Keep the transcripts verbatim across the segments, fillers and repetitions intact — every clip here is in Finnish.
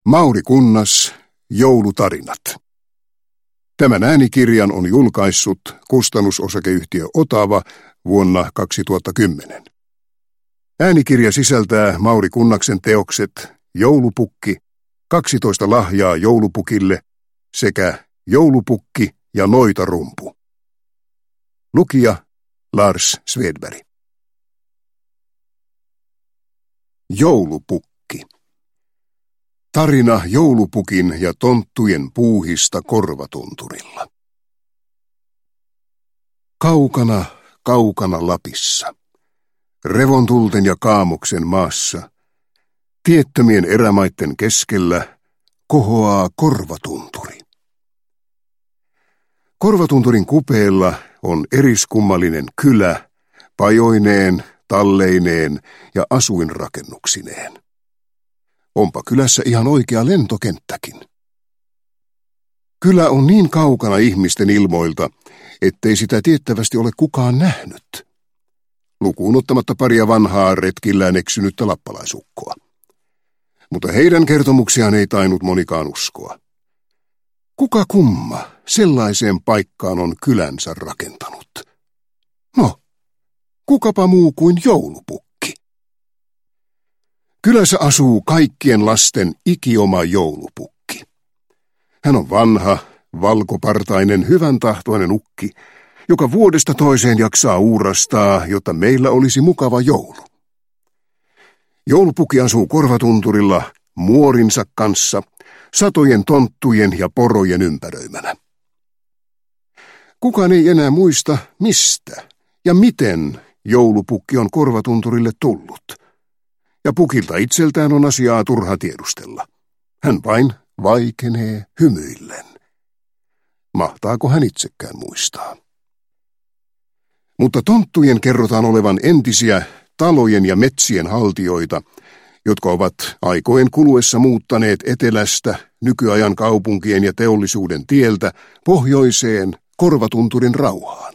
Mauri Kunnas, Joulutarinat. Tämän äänikirjan on julkaissut kustannusosakeyhtiö Otava vuonna kaksituhattakymmenen. Äänikirja sisältää Mauri Kunnaksen teokset Joulupukki, kaksitoista lahjaa joulupukille sekä Joulupukki ja noitarumpu. Lukija Lars Svedberg. Joulupukki. Tarina joulupukin ja tonttujen puuhista Korvatunturilla. Kaukana, kaukana Lapissa, revontulten ja kaamuksen maassa, tiettömien erämaitten keskellä kohoaa Korvatunturi. Korvatunturin kupeella on eriskummallinen kylä, pajoineen, talleineen ja asuinrakennuksineen. Onpa kylässä ihan oikea lentokenttäkin. Kylä on niin kaukana ihmisten ilmoilta, ettei sitä tiettävästi ole kukaan nähnyt. Lukuun ottamatta paria vanhaa retkillään eksynyttä lappalaisukkoa. Mutta heidän kertomuksiaan ei tainnut monikaan uskoa. Kuka kumma sellaiseen paikkaan on kylänsä rakentanut? No, kukapa muu kuin joulupukki. Kylässä asuu kaikkien lasten ikioma joulupukki. Hän on vanha, valkopartainen, hyvän tahtoinen ukki, joka vuodesta toiseen jaksaa uurastaa, jotta meillä olisi mukava joulu. Joulupukki asuu Korvatunturilla muorinsa kanssa, satojen tonttujen ja porojen ympäröimänä. Kukaan ei enää muista, mistä ja miten joulupukki on Korvatunturille tullut. Ja pukilta itseltään on asiaa turha tiedustella. Hän vain vaikenee hymyillen. Mahtaako hän itsekään muistaa? Mutta tonttujen kerrotaan olevan entisiä talojen ja metsien haltioita, jotka ovat aikojen kuluessa muuttaneet etelästä nykyajan kaupunkien ja teollisuuden tieltä pohjoiseen Korvatunturin rauhaan.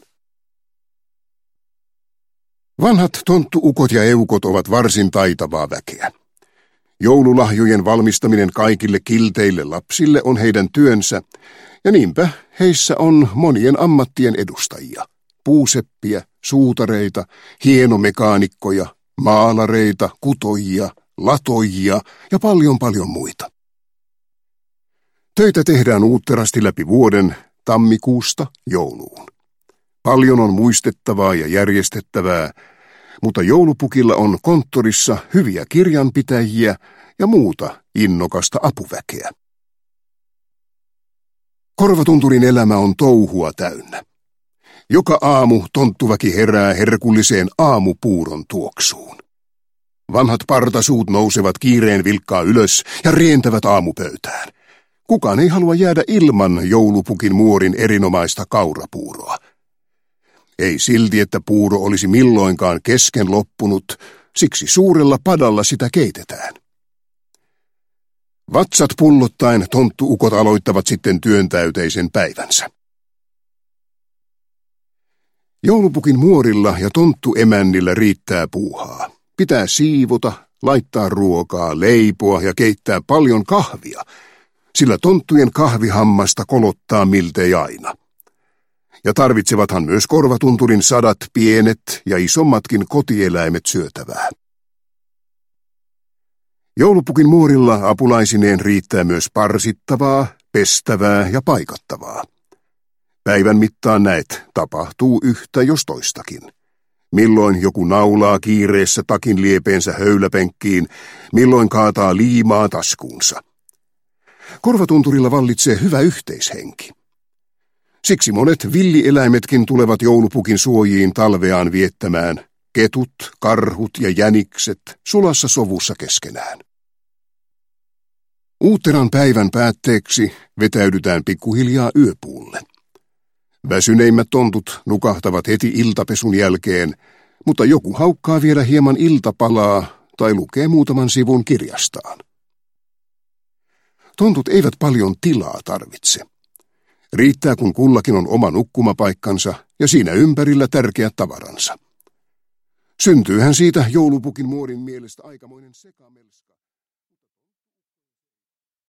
Vanhat tonttuukot ja eukot ovat varsin taitavaa väkeä. Joululahjojen valmistaminen kaikille kilteille lapsille on heidän työnsä, ja niinpä heissä on monien ammattien edustajia, puuseppiä, suutareita, hienomekaanikkoja, maalareita, kutojia, latoijia ja paljon paljon muita. Töitä tehdään uutterasti läpi vuoden, tammikuusta jouluun. Paljon on muistettavaa ja järjestettävää, mutta joulupukilla on konttorissa hyviä kirjanpitäjiä ja muuta innokasta apuväkeä. Korvatunturin elämä on touhua täynnä. Joka aamu tonttuväki herää herkulliseen aamupuuron tuoksuun. Vanhat partasuut nousevat kiireen vilkkaa ylös ja rientävät aamupöytään. Kukaan ei halua jäädä ilman joulupukin muorin erinomaista kaurapuuroa. Ei silti, että puuro olisi milloinkaan kesken loppunut, siksi suurella padalla sitä keitetään. Vatsat pullottaen tonttuukot aloittavat sitten työntäyteisen päivänsä. Joulupukin muorilla ja tonttuemännillä riittää puuhaa. Pitää siivota, laittaa ruokaa, leipoa ja keittää paljon kahvia, sillä tonttujen kahvihammasta kolottaa miltei aina. Ja tarvitsevathan myös Korvatunturin sadat pienet ja isommatkin kotieläimet syötävää. Joulupukin muorilla apulaisineen riittää myös parsittavaa, pestävää ja paikattavaa. Päivän mittaan näet tapahtuu yhtä jos toistakin. Milloin joku naulaa kiireessä takin liepeensä höyläpenkkiin, milloin kaataa liimaa taskuunsa. Korvatunturilla vallitsee hyvä yhteishenki. Siksi monet villieläimetkin tulevat joulupukin suojiin talveaan viettämään, ketut, karhut ja jänikset sulassa sovussa keskenään. Uutteran päivän päätteeksi vetäydytään pikkuhiljaa yöpuulle. Väsyneimmät tontut nukahtavat heti iltapesun jälkeen, mutta joku haukkaa vielä hieman iltapalaa tai lukee muutaman sivun kirjastaan. Tontut eivät paljon tilaa tarvitse. Riittää, kun kullakin on oma nukkumapaikkansa ja siinä ympärillä tärkeät tavaransa. Syntyyhän siitä joulupukin muorin mielestä aikamoinen sekamelska.